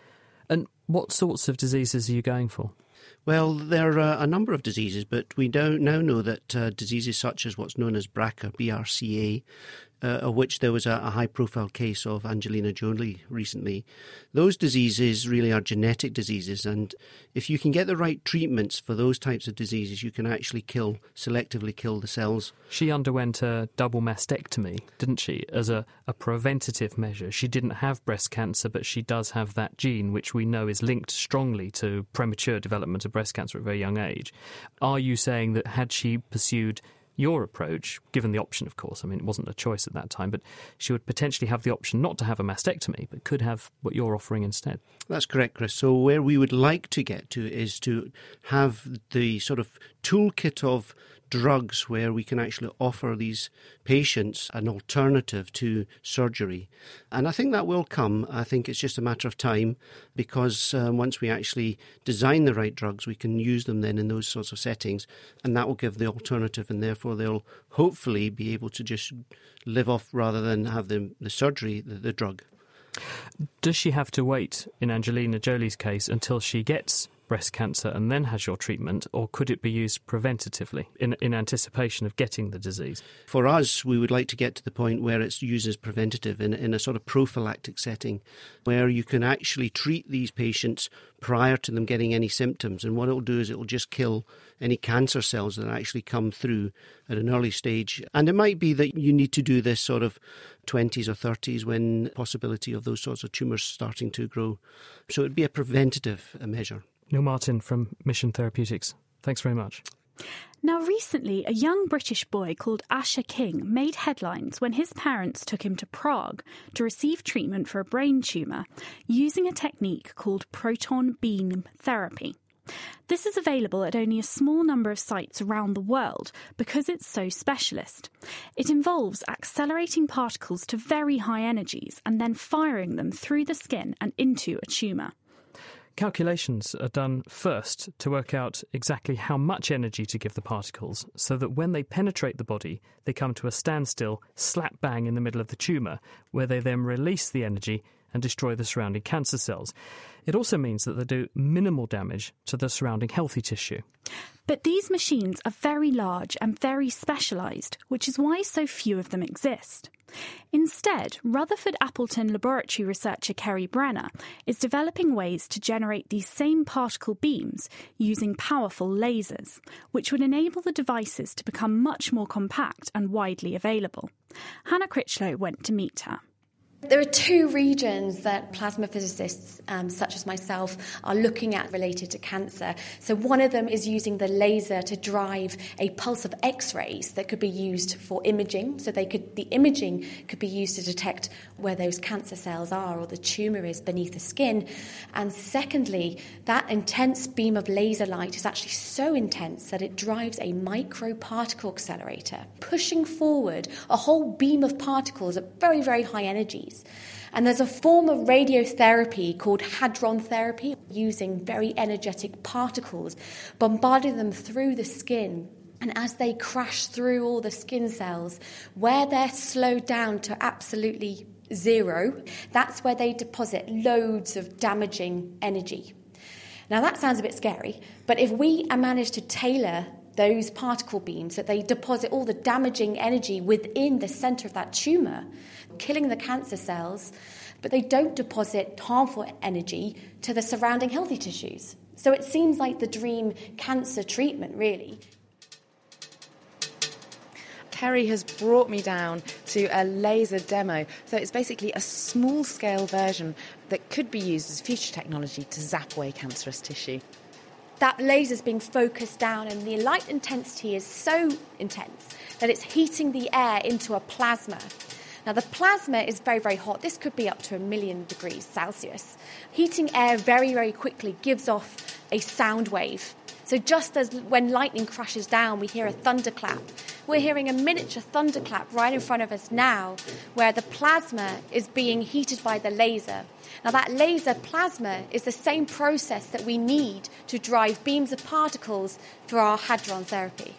And what sorts of diseases are you going for? Well, there are a number of diseases, but we do now know that uh, diseases such as what's known as B R C A, B R C A, uh, of which there was a, a high-profile case of Angelina Jolie recently, those diseases really are genetic diseases, and if you can get the right treatments for those types of diseases, you can actually kill, selectively kill the cells. She underwent a double mastectomy, didn't she, as a, a preventative measure. She didn't have breast cancer, but she does have that gene, which we know is linked strongly to premature development of breast cancer at a very young age. Are you saying that had she pursued your approach, given the option, of course, I mean, it wasn't a choice at that time, but she would potentially have the option not to have a mastectomy, but could have what you're offering instead? That's correct, Chris. So where we would like to get to is to have the sort of toolkit of drugs where we can actually offer these patients an alternative to surgery. And I think that will come. I think it's just a matter of time because um, once we actually design the right drugs, we can use them then in those sorts of settings, and that will give the alternative, and therefore they'll hopefully be able to just live off rather than have the, the surgery, the, the drug. Does she have to wait, in Angelina Jolie's case, until she gets breast cancer and then has your treatment, or could it be used preventatively in, in anticipation of getting the disease? For us, we would like to get to the point where it's used as preventative in, in a sort of prophylactic setting where you can actually treat these patients prior to them getting any symptoms. And what it will do is it will just kill any cancer cells that actually come through at an early stage. And it might be that you need to do this sort of twenties or thirties when the possibility of those sorts of tumours starting to grow. So it would be a preventative measure. Neil Martin from Mission Therapeutics, thanks very much. Now, recently, a young British boy called Asher King made headlines when his parents took him to Prague to receive treatment for a brain tumour using a technique called proton beam therapy. This is available at only a small number of sites around the world because it's so specialist. It involves accelerating particles to very high energies and then firing them through the skin and into a tumour. Calculations are done first to work out exactly how much energy to give the particles so that when they penetrate the body, they come to a standstill slap bang in the middle of the tumour, where they then release the energy and destroy the surrounding cancer cells. It also means that they do minimal damage to the surrounding healthy tissue. But these machines are very large and very specialised, which is why so few of them exist. Instead, Rutherford Appleton laboratory researcher Kerry Brenner is developing ways to generate these same particle beams using powerful lasers, which would enable the devices to become much more compact and widely available. Hannah Critchlow went to meet her. There are two regions that plasma physicists, um, such as myself, are looking at related to cancer. So one of them is using the laser to drive a pulse of X-rays that could be used for imaging. So they could, the imaging could be used to detect where those cancer cells are or the tumour is beneath the skin. And secondly, that intense beam of laser light is actually so intense that it drives a microparticle accelerator, pushing forward a whole beam of particles at very, very high energies. And there's a form of radiotherapy called hadron therapy, using very energetic particles, bombarding them through the skin And as they crash through all the skin cells, where they're slowed down to absolutely zero, that's where they deposit loads of damaging energy. Now, that sounds a bit scary, but if we manage to tailor those particle beams that they deposit all the damaging energy within the centre of that tumour, killing the cancer cells, but they don't deposit harmful energy to the surrounding healthy tissues. So it seems like the dream cancer treatment, really. Kerry has brought me down to a laser demo. So it's basically a small-scale version that could be used as future technology to zap away cancerous tissue. That laser's being focused down and the light intensity is so intense that it's heating the air into a plasma. Now, the plasma is very, very hot. This could be up to a million degrees Celsius. Heating air very, very quickly gives off a sound wave. So just as when lightning crashes down, we hear a thunderclap, we're hearing a miniature thunderclap right in front of us now, where the plasma is being heated by the laser. Now, that laser plasma is the same process that we need to drive beams of particles for our hadron therapy.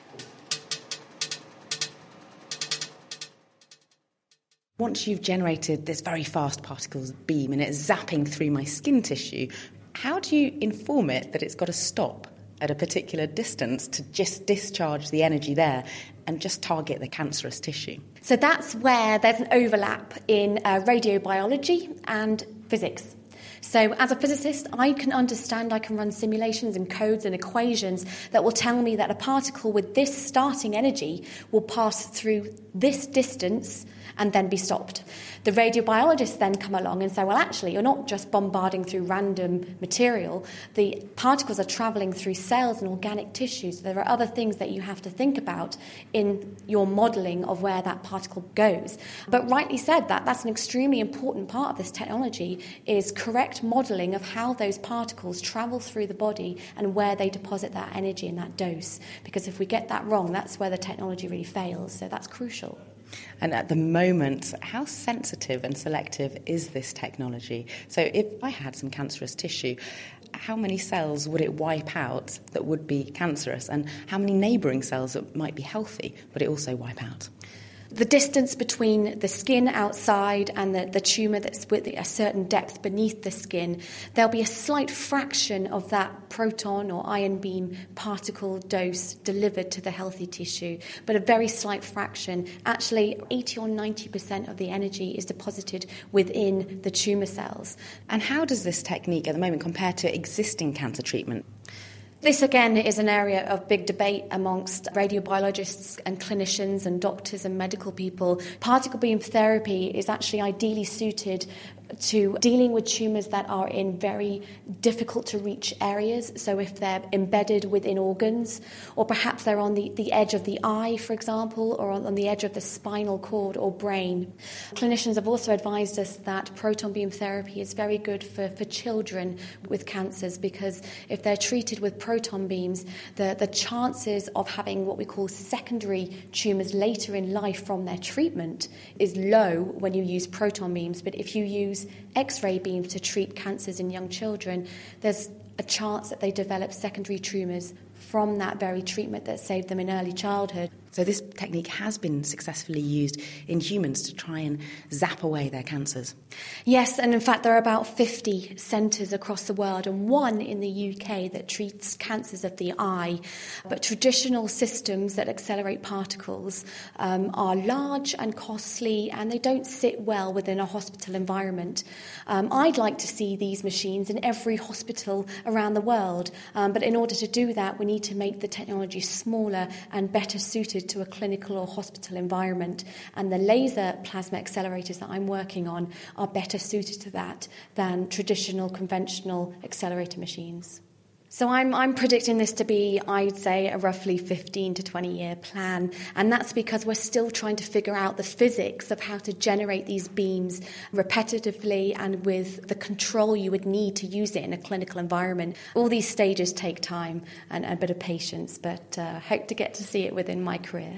Once you've generated this very fast particles beam and it's zapping through my skin tissue, how do you inform it that it's got to stop at a particular distance to just discharge the energy there and just target the cancerous tissue? So that's where there's an overlap in uh, radiobiology and physics. So as a physicist, I can understand, I can run simulations and codes and equations that will tell me that a particle with this starting energy will pass through this distance and then be stopped. The radiobiologists then come along and say, well, actually, you're not just bombarding through random material. The particles are travelling through cells and organic tissues. There are other things that you have to think about in your modelling of where that particle goes. But rightly said, that that's an extremely important part of this technology, is correct modelling of how those particles travel through the body and where they deposit that energy in that dose. Because if we get that wrong, that's where the technology really fails. So that's crucial. And at the moment, how sensitive and selective is this technology? So if I had some cancerous tissue, how many cells would it wipe out that would be cancerous? And how many neighbouring cells that might be healthy would it also wipe out? The distance between the skin outside and the, the tumour that's with a certain depth beneath the skin, there'll be a slight fraction of that proton or ion beam particle dose delivered to the healthy tissue, but a very slight fraction. Actually, eighty or ninety percent of the energy is deposited within the tumour cells. And how does this technique at the moment compare to existing cancer treatment? This, again, is an area of big debate amongst radiobiologists and clinicians and doctors and medical people. Particle beam therapy is actually ideally suited to dealing with tumours that are in very difficult to reach areas. So if they're embedded within organs, or perhaps they're on the, the edge of the eye, for example, or on, on the edge of the spinal cord or brain. Clinicians have also advised us that proton beam therapy is very good for, for children with cancers, because if they're treated with proton beams, the, the chances of having what we call secondary tumours later in life from their treatment is low when you use proton beams. But if you use X-ray beams to treat cancers in young children, there's a chance that they develop secondary tumours from that very treatment that saved them in early childhood. So this technique has been successfully used in humans to try and zap away their cancers. Yes, and in fact there are about fifty centres across the world and one in the U K that treats cancers of the eye. But traditional systems that accelerate particles um, are large and costly, and they don't sit well within a hospital environment. Um, I'd like to see these machines in every hospital around the world, um, but in order to do that we need to make the technology smaller and better suited to a clinical or hospital environment, and the laser plasma accelerators that I'm working on are better suited to that than traditional conventional accelerator machines. So I'm, I'm predicting this to be, I'd say, a roughly fifteen to twenty year plan, and that's because we're still trying to figure out the physics of how to generate these beams repetitively and with the control you would need to use it in a clinical environment. All these stages take time and a bit of patience, but uh, hope to get to see it within my career.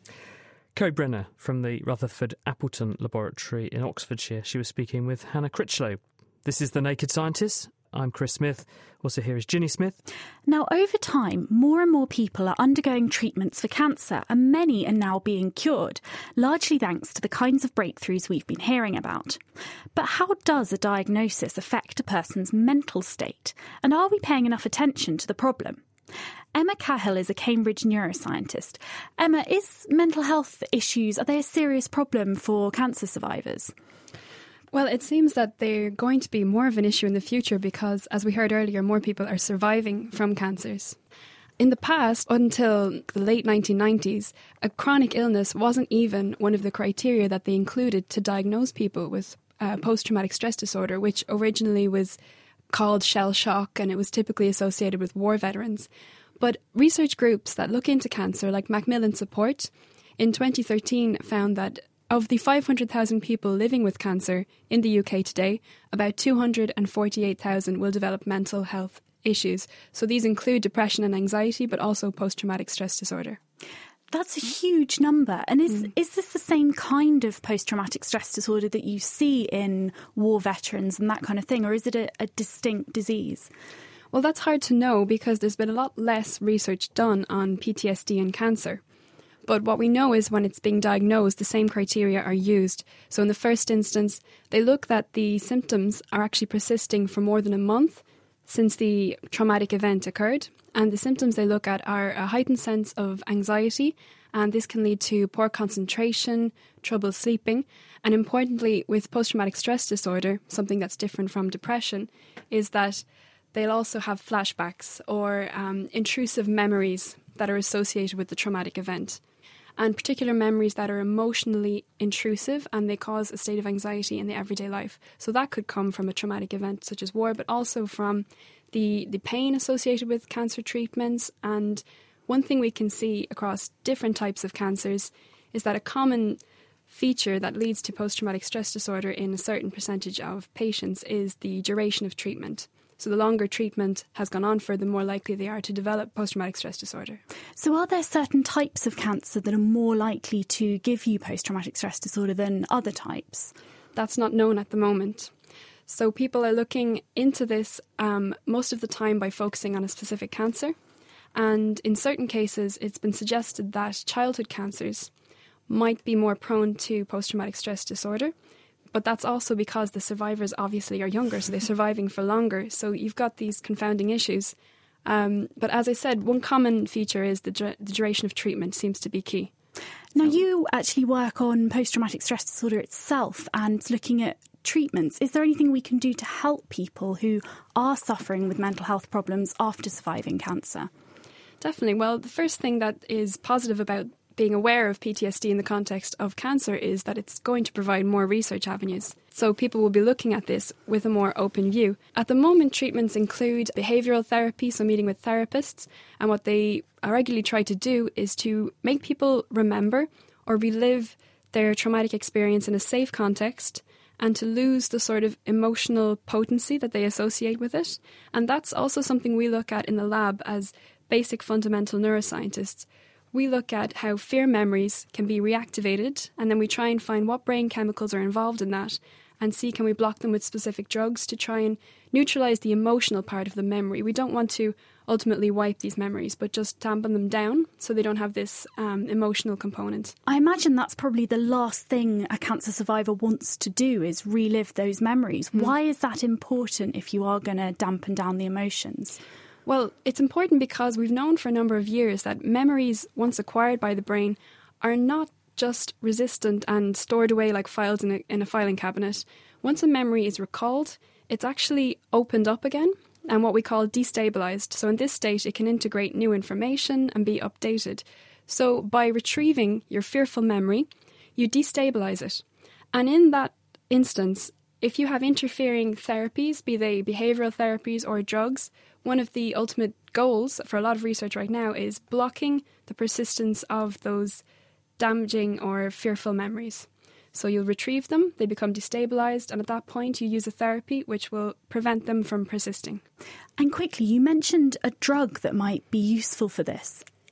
Kerry Brenner from the Rutherford Appleton Laboratory in Oxfordshire. She was speaking with Hannah Critchlow. This is The Naked Scientist. I'm Chris Smith. Also here is Ginny Smith. Now, over time, more and more people are undergoing treatments for cancer, and many are now being cured, largely thanks to the kinds of breakthroughs we've been hearing about. But how does a diagnosis affect a person's mental state? And are we paying enough attention to the problem? Emma Cahill is a Cambridge neuroscientist. Emma, is mental health issues, are they a serious problem for cancer survivors? Well, it seems that they're going to be more of an issue in the future because, as we heard earlier, more people are surviving from cancers. In the past, until the late nineteen nineties, a chronic illness wasn't even one of the criteria that they included to diagnose people with uh, post-traumatic stress disorder, which originally was called shell shock, and it was typically associated with war veterans. But research groups that look into cancer, like Macmillan Support, in twenty thirteen found that of the five hundred thousand people living with cancer in the U K today, about two hundred forty-eight thousand will develop mental health issues. So these include depression and anxiety, but also post-traumatic stress disorder. That's a huge number. And is mm. is this the same kind of post-traumatic stress disorder that you see in war veterans and that kind of thing, or is it a, a distinct disease? Well, that's hard to know because there's been a lot less research done on P T S D and cancer. But what we know is when it's being diagnosed, the same criteria are used. So in the first instance, they look that the symptoms are actually persisting for more than a month since the traumatic event occurred. And the symptoms they look at are a heightened sense of anxiety, and this can lead to poor concentration, trouble sleeping. And importantly, with post-traumatic stress disorder, something that's different from depression, is that they'll also have flashbacks or um, intrusive memories that are associated with the traumatic event, and particular memories that are emotionally intrusive and they cause a state of anxiety in the everyday life. So that could come from a traumatic event such as war, but also from the, the pain associated with cancer treatments. And one thing we can see across different types of cancers is that a common feature that leads to post-traumatic stress disorder in a certain percentage of patients is the duration of treatment. So the longer treatment has gone on for, the more likely they are to develop post-traumatic stress disorder. So are there certain types of cancer that are more likely to give you post-traumatic stress disorder than other types? That's not known at the moment. So people are looking into this um, most of the time by focusing on a specific cancer. And in certain cases, it's been suggested that childhood cancers might be more prone to post-traumatic stress disorder. But that's also because the survivors obviously are younger, so they're surviving for longer. So you've got these confounding issues. Um, but as I said, one common feature is the, dur- the duration of treatment seems to be key. Now, you actually work on post-traumatic stress disorder itself and looking at treatments. Is there anything we can do to help people who are suffering with mental health problems after surviving cancer? Definitely. Well, the first thing that is positive about being aware of P T S D in the context of cancer is that it's going to provide more research avenues. So people will be looking at this with a more open view. At the moment, treatments include behavioural therapy, so meeting with therapists, and what they regularly try to do is to make people remember or relive their traumatic experience in a safe context and to lose the sort of emotional potency that they associate with it. And that's also something we look at in the lab as basic fundamental neuroscientists. We look at how fear memories can be reactivated, and then we try and find what brain chemicals are involved in that and see can we block them with specific drugs to try and neutralise the emotional part of the memory. We don't want to ultimately wipe these memories, but just dampen them down so they don't have this um, emotional component. I imagine that's probably the last thing a cancer survivor wants to do is relive those memories. Mm. Why is that important if you are going to dampen down the emotions? Well, it's important because we've known for a number of years that memories, once acquired by the brain, are not just resistant and stored away like files in a, in a filing cabinet. Once a memory is recalled, it's actually opened up again and what we call destabilised. So in this state, it can integrate new information and be updated. So by retrieving your fearful memory, you destabilise it. And in that instance, if you have interfering therapies, be they behavioural therapies or drugs, one of the ultimate goals for a lot of research right now is blocking the persistence of those damaging or fearful memories. So you'll retrieve them, they become destabilised, and at that point you use a therapy which will prevent them from persisting. And quickly, you mentioned a drug that might be useful for this.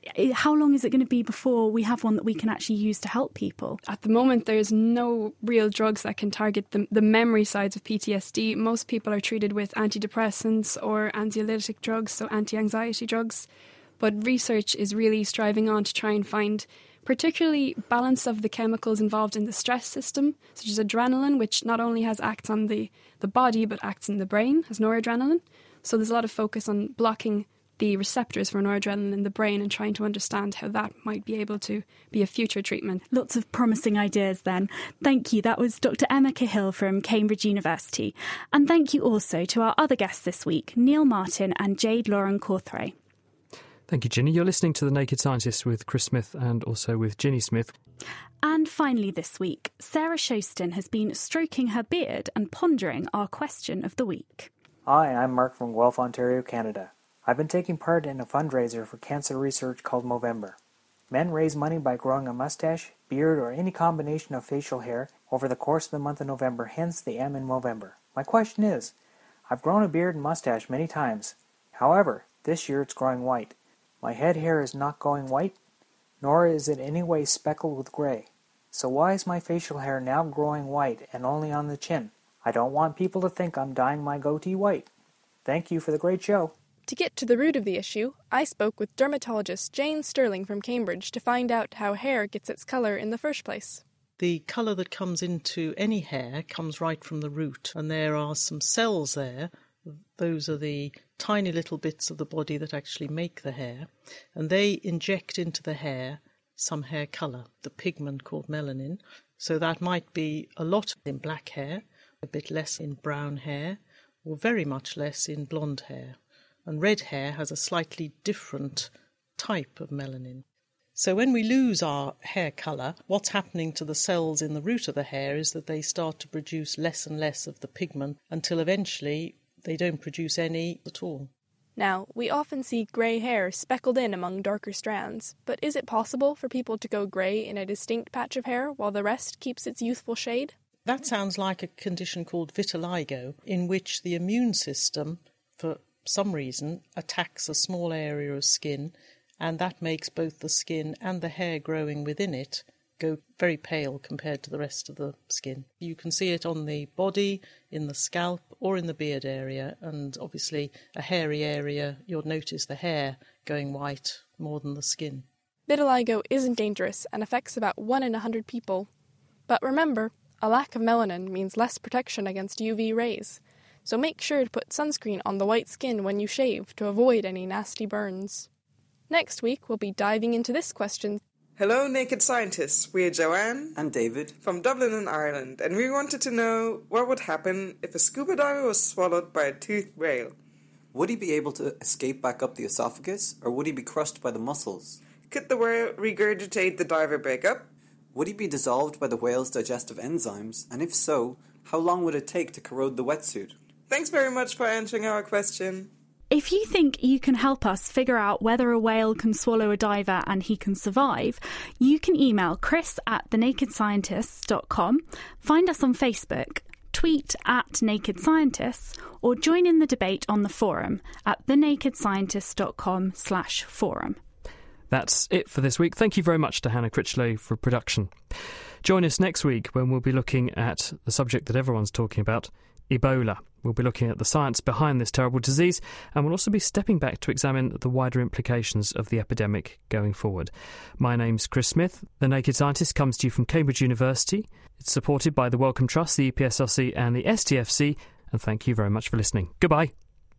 how long is it going to be before we have one that we can actually use to help people? At the moment, there's no real drugs that can target the, the memory sides of P T S D. Most people are treated with antidepressants or anxiolytic drugs, so anti-anxiety drugs. But research is really striving on to try and find particularly balance of the chemicals involved in the stress system, such as adrenaline, which not only has acts on the, the body but acts in the brain as noradrenaline. So there's a lot of focus on blocking the receptors for noradrenaline in the brain and trying to understand how that might be able to be a future treatment. Lots of promising ideas then. Thank you. That was Doctor Emma Cahill from Cambridge University. And thank you also to our other guests this week, Neil Martin and Jade Lauren Cawthray. Thank you, Ginny. You're listening to The Naked Scientists with Chris Smith and also with Ginny Smith. And finally this week, Sarah Shoston has been stroking her beard and pondering our question of the week. Hi, I'm Mark from Guelph, Ontario, Canada. I've been taking part in a fundraiser for cancer research called Movember. Men raise money by growing a mustache, beard, or any combination of facial hair over the course of the month of November, hence the M in Movember. My question is, I've grown a beard and mustache many times. However, this year it's growing white. My head hair is not going white, nor is it any way speckled with gray. So why is my facial hair now growing white and only on the chin? I don't want people to think I'm dyeing my goatee white. Thank you for the great show. To get to the root of the issue, I spoke with dermatologist Jane Sterling from Cambridge to find out how hair gets its colour in the first place. The colour that comes into any hair comes right from the root, and there are some cells there. Those are the tiny little bits of the body that actually make the hair, and they inject into the hair some hair colour, the pigment called melanin. So that might be a lot in black hair, a bit less in brown hair, or very much less in blonde hair. And red hair has a slightly different type of melanin. So when we lose our hair colour, what's happening to the cells in the root of the hair is that they start to produce less and less of the pigment until eventually they don't produce any at all. Now, we often see grey hair speckled in among darker strands, but is it possible for people to go grey in a distinct patch of hair while the rest keeps its youthful shade? That sounds like a condition called vitiligo, in which the immune system, for some reason, attacks a small area of skin, and that makes both the skin and the hair growing within it go very pale compared to the rest of the skin. You can see it on the body, in the scalp, or in the beard area, and obviously a hairy area, you'll notice the hair going white more than the skin. Vitiligo isn't dangerous and affects about one in a hundred people. But remember, a lack of melanin means less protection against U V rays, so make sure to put sunscreen on the white skin when you shave to avoid any nasty burns. Next week, we'll be diving into this question. Hello, Naked Scientists. We're Joanne and David from Dublin in Ireland, and we wanted to know what would happen if a scuba diver was swallowed by a toothed whale. Would he be able to escape back up the esophagus, or would he be crushed by the muscles? Could the whale regurgitate the diver back up? Would he be dissolved by the whale's digestive enzymes, and if so, how long would it take to corrode the wetsuit? Thanks very much for answering our question. If you think you can help us figure out whether a whale can swallow a diver and he can survive, you can email chris at the naked scientists dot com, find us on Facebook, tweet at Naked Scientists, or join in the debate on the forum at the naked scientists dot com slash forum. That's it for this week. Thank you very much to Hannah Critchlow for production. Join us next week when we'll be looking at the subject that everyone's talking about, Ebola. We'll be looking at the science behind this terrible disease, and we'll also be stepping back to examine the wider implications of the epidemic going forward. My name's Chris Smith. The Naked Scientist comes to you from Cambridge University. It's supported by the Wellcome Trust, the E P S L C and the S T F C, and thank you very much for listening. Goodbye.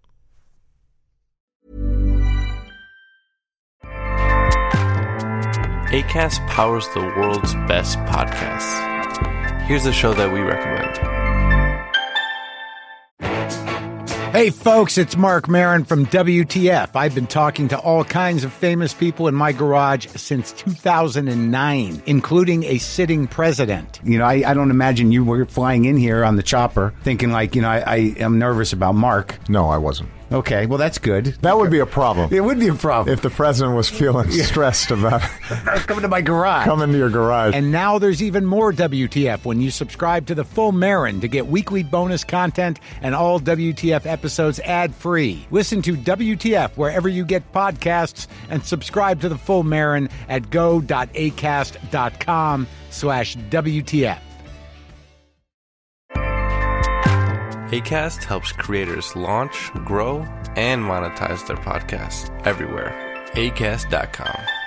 Acast powers the world's best podcasts. Here's a show that we recommend. Hey folks, it's Mark Maron from W T F. I've been talking to all kinds of famous people in my garage since two thousand nine, including a sitting president. You know, I, I don't imagine you were flying in here on the chopper thinking like, you know, I, I am nervous about Mark. No, I wasn't. Okay, well, that's good. That would be a problem. It would be a problem. If the president was feeling stressed about coming to my garage. Coming to your garage. And now there's even more W T F when you subscribe to the Full Marin to get weekly bonus content and all W T F episodes ad-free. Listen to W T F wherever you get podcasts and subscribe to the Full Marin at go.acast.com slash WTF. Acast helps creators launch, grow, and monetize their podcasts everywhere. acast dot com.